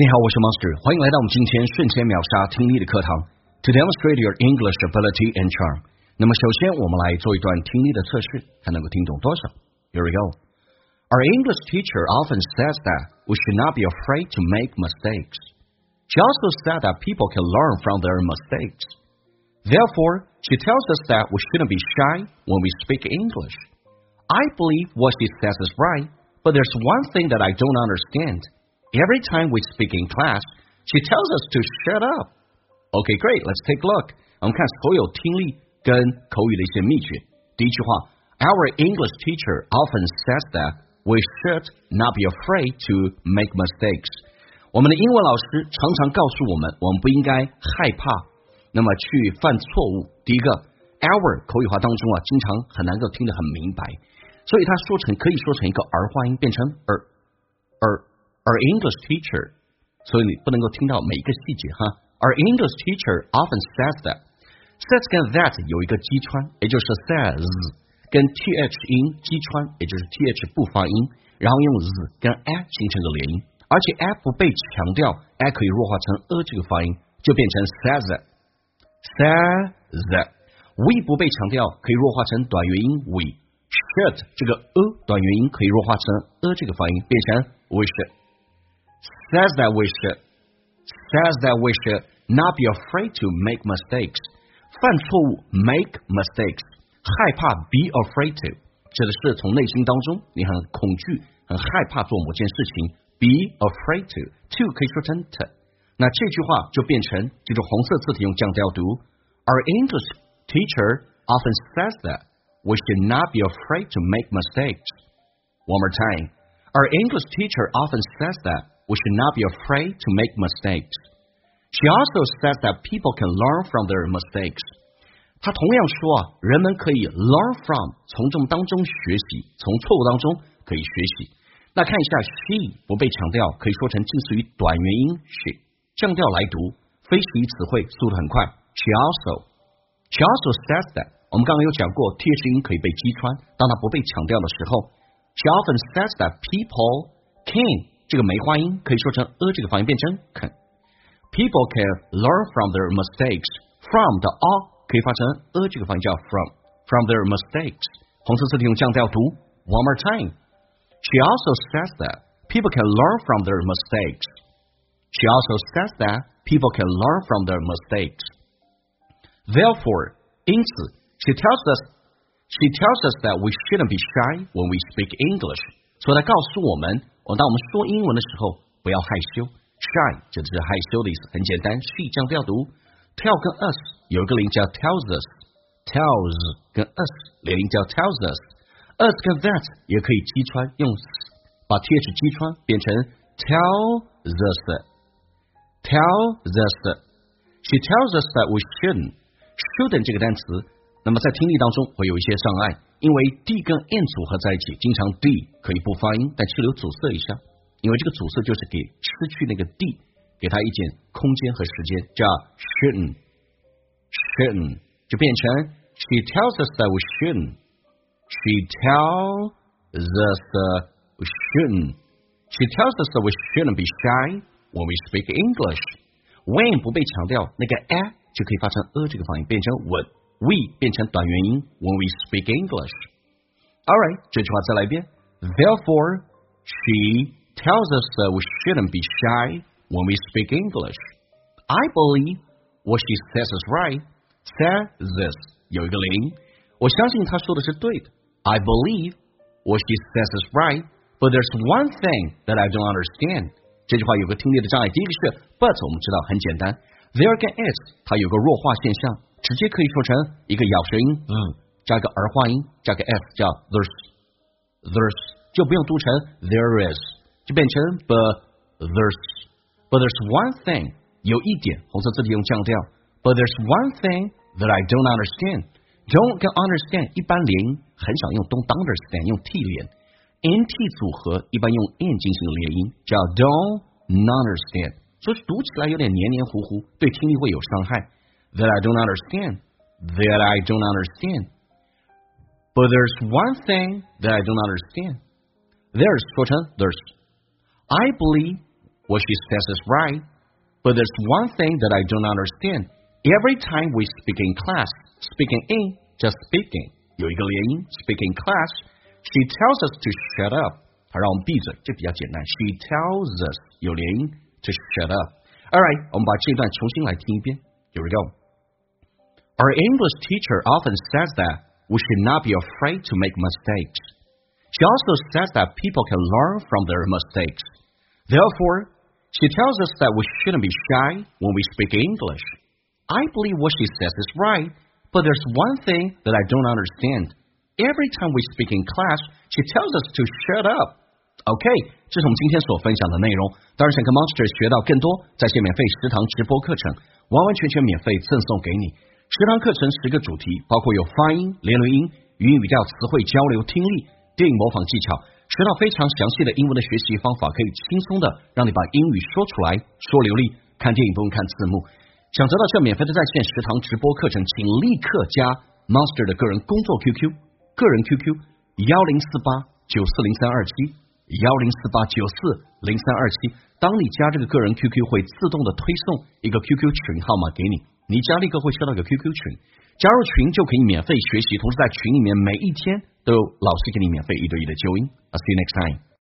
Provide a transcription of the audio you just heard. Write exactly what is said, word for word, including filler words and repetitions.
你好，我是 Monster， 欢迎来到我们今天瞬间秒杀听力的课堂。To demonstrate your English ability and charm， 那么首先我们来做一段听力的测试，看能够听懂多少。Here we go. Our English teacher often says that we should not be afraid to make mistakes. She also said that people can learn from their mistakes. Therefore, she tells us that we shouldn't be shy when we speak English. I believe what she says is right, but there's one thing that I don't understand.Every time we speak in class, she tells us to shut up. Okay, great. Let's take a look. 我们看所有听力跟口语的一些秘诀。第一句话 ，Our English teacher often says that we should not be afraid to make mistakes. 我们的英文老师常常告诉我们，我们不应该害怕，那么去犯错误。第一个 ，our 口语化当中啊，经常很难够听得很明白，所以它说成可以说成一个儿化音，变成儿儿。Our English teacher， 所以你不能够听到每一个细节哈。Our English teacher often says that，says 跟 that 有一个击穿，也就是 says 跟 th 音击穿，也就是 th 不发音，然后用 z 跟 a 形成个连音，而且 a 不被强调 ，a 可以弱化成 a 这个发音，就变成 says that。says，we 不被强调，可以弱化成短元音 we。should 这个 a 短元音可以弱化成 a 这个发音，变成 we should。Says that we should, says that we should not be afraid to make mistakes. 犯错误 make mistakes， 害怕 be afraid to， 指的是从内心当中你很恐惧、很害怕做某件事情 be afraid to， to 可以说成 to。那这句话就变成记住红色字体用降调读。Our English teacher often says that we should not be afraid to make mistakes. One more time. Our English teacher often says that.We should not be afraid to make mistakes. She also says that people can learn from their mistakes. 她同样说啊，人们可以 learn from 从中当中学习，从错误当中可以学习。那看一下 she 不被强调，可以说成近似于短元音 she， 降调来读，非实义词汇速度很快。She also, she also says that 我们刚刚有讲过 th 音可以被击穿，当它不被强调的时候 ，she often says that people can。这个梅花音可以说成 a 这个发音变成 can。People can learn from their mistakes. From 的 a 可以发成 a 这个发音叫 from. From their mistakes. 红色字体用降调读 One more time. She also says that people can learn from their mistakes. She also says that people can learn from their mistakes. Therefore, 因此 she tells us she tells us that we shouldn't be shy when we speak English. 所以她告诉我们。当我们说英文的时候，不要害羞。Shy 指的是害羞的意思，很简单。She 这样调读。Tell 跟 us 有一个连音叫 tells us。Tells 跟 us 连音叫 tells us。us 跟 that 也可以击穿，用 s 把 th 击穿，变成 tells us。Tells us。She tells us that we shouldn't. Shouldn't 这个单词，那么在听力当中会有一些障碍。因为 d 跟 n 组合在一起，经常 d 可以不发音，但气流阻塞一下，因为这个阻塞就是给失去那个 d， 给它一点空间和时间，叫 shouldn't shouldn't 就变成 she tells us that we shouldn't she tells us that we shouldn't she tells us that we shouldn't be shy when we speak English. When 不被强调，那个 a 就可以发成 a 这个发音，变成 would。We 变成短元音 when we speak English. Alright, 这句话再来一遍。Therefore, she tells us that we shouldn't be shy when we speak English. I believe what she says is right. Says this 有一个连音，我相信她说的是对的。I believe what she says is right, but there's one thing that I don't understand. 这句话有个听力的障碍，第一个是 but 我们知道很简单 ，there 跟 is 它有个弱化现象。直接可以说成一个咬舌音，嗯，加一个儿化音，加个 s， 叫 there's，there's 就不用读成 there is， 就变成 but there's，but there's one thing 有一点，红色字体用降调 ，but there's one thing that I don't understand。don't 跟 understand 一般连音很少用 don't understand， 用 t 连 ，nt 组合一般用 n 进行连音，叫 don't understand， 所以读起来有点黏黏糊糊，对听力会有伤害。That I don't understand. That I don't understand. But there's one thing that I don't understand. There's 说成 there's. I believe what she says is right, but there's one thing that I don't understand. Every time we speak in class, speaking in, just speaking, 有一个连音 speak in class, she tells us to shut up. 她让我们闭嘴，这比较简单。She tells us 有连音 to shut up. Alright, 我们把这段重新来听一遍。Here we go. Our English teacher often says that we should not be afraid to make mistakes. She also says that people can learn from their mistakes. Therefore, she tells us that we shouldn't be shy when we speak English. I believe what she says is right, but there's one thing that I don't understand. Every time we speak in class, she tells us to shut up. OK, 这是我们今天所分享的内容。当然想跟 Monster 学到更多，在线免费十堂直播课程，完完全全免费赠送给你。十堂课程十个主题，包括有发音、连轮音、语音语调、词汇交流、听力、电影模仿技巧，学到非常详细的英文的学习方法，可以轻松的让你把英语说出来，说流利。看电影不用看字幕。想得到这免费的在线十堂直播课程，请立刻加 Monster 的个人工作 Q Q， 个人 Q Q 一零四八九四零三二七。一零四八九四零三二七，当你加这个个人 Q Q 会自动的推送一个 Q Q 群号码给你，你一加立刻会收到一个 Q Q 群，加入群就可以免费学习，同时在群里面每一天都有老师给你免费一对一的纠音。I'll see you next time.